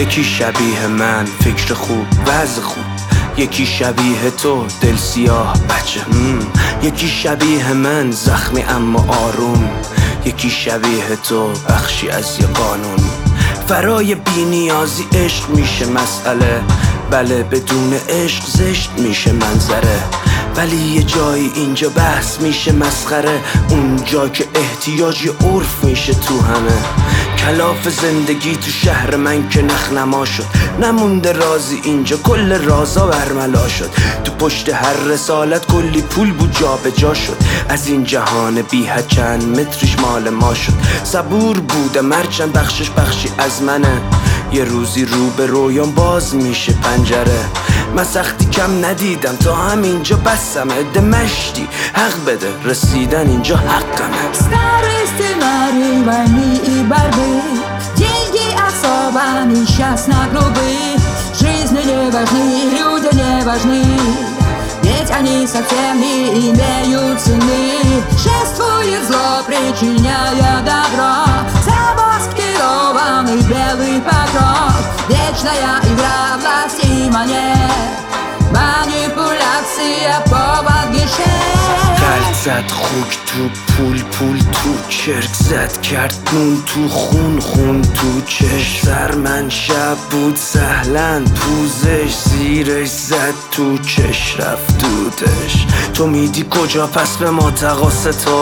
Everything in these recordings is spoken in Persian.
یکی شبیه من فکر خوب وضع خوب، یکی شبیه تو دل سیاه بچه، یکی شبیه من زخمی اما آروم، یکی شبیه تو بخشی از یه قانون. فرای بی نیازی عشق میشه مسئله، بله بدون عشق زشت میشه منظره، ولی یه جایی اینجا بحث میشه مسخره، اونجا که احتیاج عرف میشه تو همه. کلاف زندگی تو شهر من که نخنما شد، نمونده رازی اینجا کل رازا برملا شد، تو پشت هر رسالت کلی پول بود جا به جا شد، از این جهان بی حد چند متریش مال ما شد. صبور بودم هرچند بخشش بخشی از منه، یه روزی رو به رویان باز میشه پنجره. من سختی کم ندیدم تا همینجا بسمه، ده مشتی حق بده رسیدن اینجا حقمه. Stary scenariusz wojny i barwy, деньги особо несчастно грубы, жизни не важны, люди не важны, ведь они совсем не имеют цены. Шествует зло, причиняя добро, замаскированный белый покров, вечная игра власти и монет, manipulacja повод гешефт. قلب زد خوک تو پول تو چرک زد، کرد نون تو خون تو چشم. سر من شب بود سهلن پوزش، زیرش زد تو چش رفت دودش. تو میدی کجا پس به ما تقاس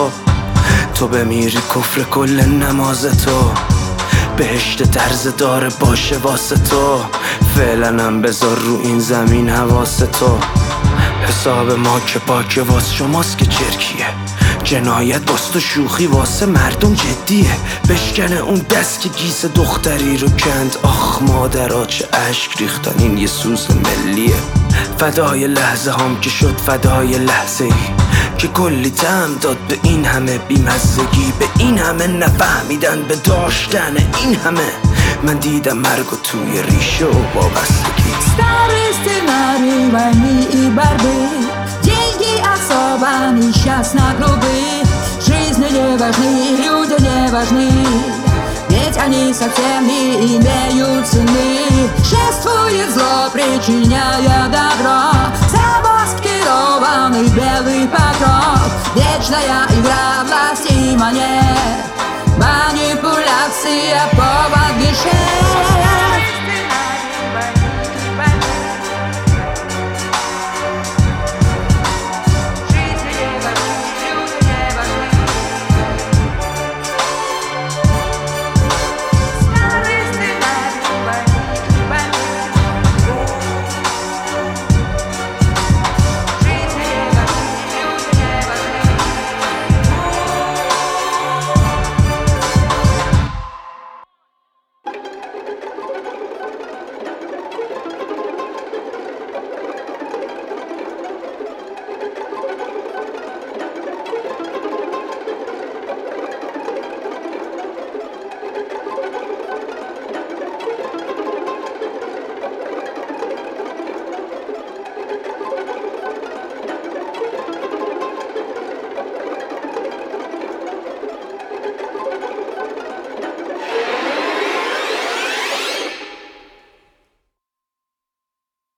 تو بمیری کفر کل نماز تو، بهشت طرز داره باشه واسه تو، فعلا هم بذار رو این زمین حواس تو. حساب ما که پاکه واس شماست که چرکیه، جنایت باست و شوخی واسه مردم جدیه. بشکنه اون دست که گیس دختری رو کند، آخ مادرها چه اشک ریختن، این یه سوز ملیه. فدای لحظه هم که شد فدای لحظه ای که کلی طعم داد به این همه بیمزگی، به این همه نفهمیدن به داشتن این همه. من دیدم مرگ و توی ریشه و وابستگی. Stary scenariusz wojny i barwy, деньги особо несчастно грубы, жизни не важны, люди не важны, ведь они совсем не имеют цены. Шествует зло, причиняя добро, замаскированный белый покров, вечная игра власти и монет, манипуляция повод гешефт.